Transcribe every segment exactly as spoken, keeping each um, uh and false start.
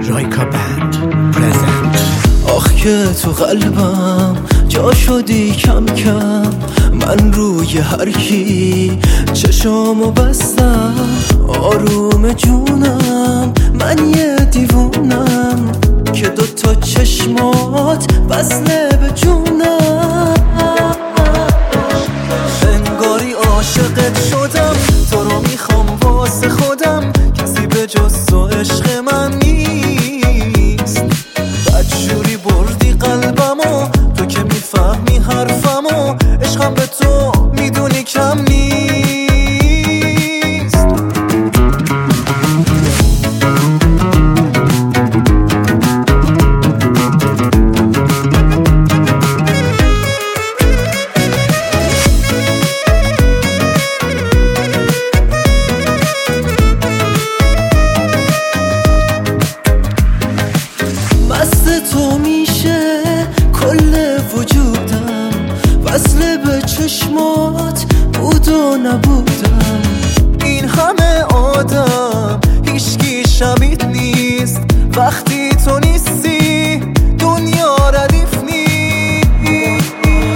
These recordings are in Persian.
رایکا بند پرزنت. آخ که تو قلبم جا شدی کم کم، من روی هر کی چشامو بستم. آروم جونم من یه دیوونم که دوتا چشمات وصله به جونم. انگاری عاشقت شدم، تو رو میخوام واسه خودم، کسی به جز تو عشق من نیست. بدجوری بردی قلبمو، تو که میفهمی حرفمو، عشقم به تو میدونی کم نیست. مست تو میشه کل وجودم، وصل به چشمات بود و نبودم. این همه آدم هیچکی شبیه نیست، وقتی تو نیستی دنیا ردیف نیست.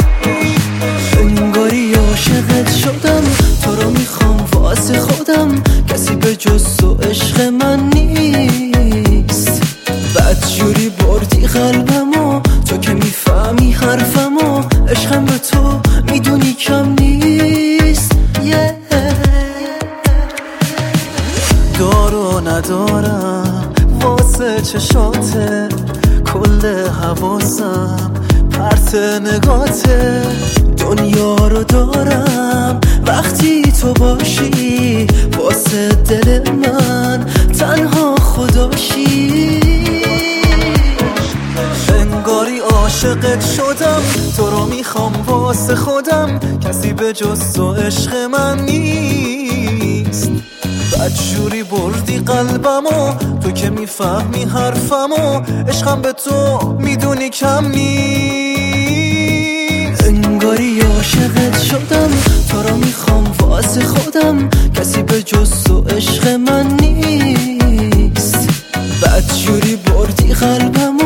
انگاری عاشقت شدم، تو رو میخوام واسه خودم، کسی به جز تو عشق من نیست. بدجوری بردی قلبمو، تو که میفهمی حرفمو، عشقم به تو میدونی کم نیست. yeah. دارو ندارم واسه چشاته، کل حواسم پرت نگاته. دنیا رو دارم وقتی تو باشی، واسه دل من تنها خداشی. انگاری عاشقت شدم، تو رو میخوام واسه خودم، کسی به جز تو عشق من نیست. بدجوری بردی قلبمو، تو که میفهمی حرفمو، عشقم به تو میدونی کم نیست. انگاری عاشقت شدم، تو رو میخوام واسه خودم، کسی به جز تو عشق من نیست. بدجوری بردی قلبمو،